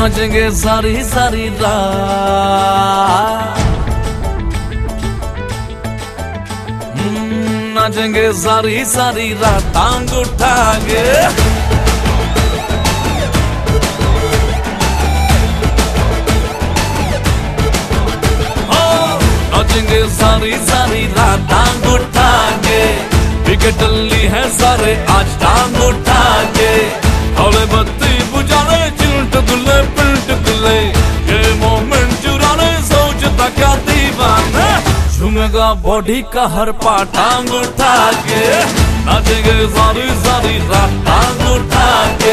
नाचेंगे सारी सारी रात, नाचेंगे सारी सारी रात टांग उठा के। नाचेंगे सारी सारी रात टांग उठा के, विकेट ली है सारे आज टांग उठा के। हौले बत्ती बुझाने चिल्ट गुल्ले पिल्ट गुल्ले, ये मोमेंट चुराने सोचता क्या दीवाना। झूमेगा बॉडी का हर पार्ट टांग उठा के, नाचेंगे सारी सारी रात टांग उठा के।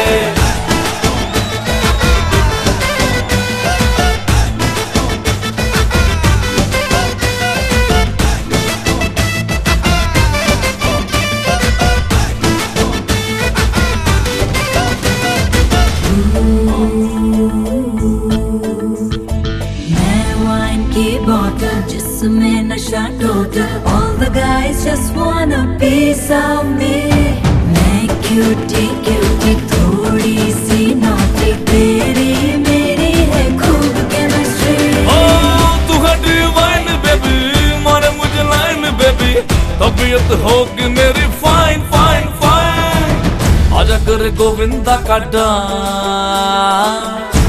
जिसमें नशा total, all the guys just want a piece of me। मैं क्यूटी क्यूटी थोड़ी सी नॉटी, तेरी मेरी है खूब केमिस्ट्री। तू है डिवाइन बेबी, मारे मुझे लाइन बेबी, तबीयत होगी मेरी फाइन फाइन फाइन। आजा करे गोविंदा का डांस,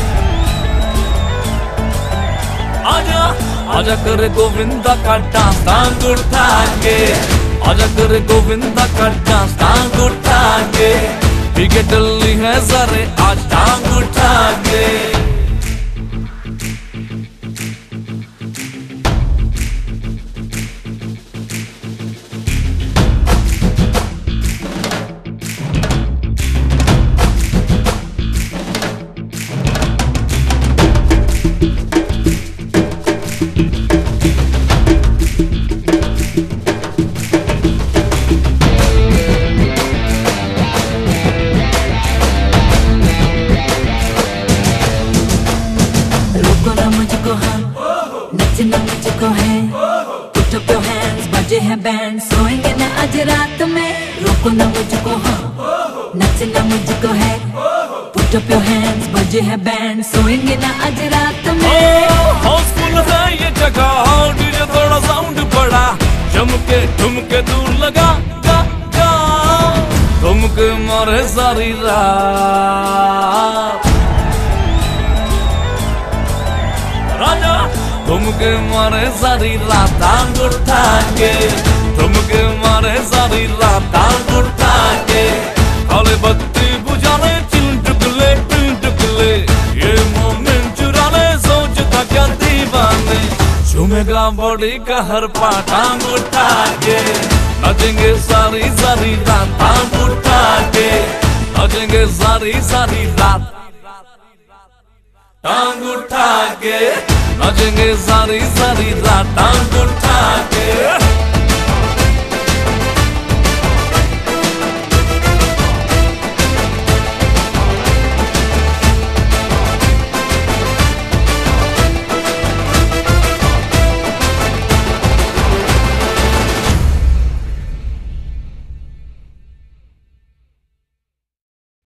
आजा आजा करे गोविंदा का डांस टांग उठा के। आजा करे गोविंदा का डांस टांग उठा के, विकेट ली है सारे आज टांग उठा के। नचना मुझको है, put up your hands, बजे हैं बैंड, सोएंगे ना आज रात में। रोको ना मुझको, हाँ नचना मुझको है, put up your hands, बजे हैं बैंड, सोएंगे ना आज रात में। हाउसफुल है ये जगह, डीजे थोड़ा साउंड बड़ा, चमके ठुमके दूर लगा गा गा, ठुमके मारे सारी रात। राजा तुमके मारे सारी रात टांग उठा के, तुमके मारे सारी रात टांग उठा के। काले बत्ती बुझाने चिल्ट गुले पिल्ट गुले, ये मोमेंट चुराने सोचता क्या दीवाने। झूमेगा बॉडी का हर पार्ट टांग उठा के, नाचेंगे सारी सारी रात टांग उठा के, नाचेंगे सारी सारी रात टांग उठा के, नाचेंगे सारी सारी रात टांग उठा के।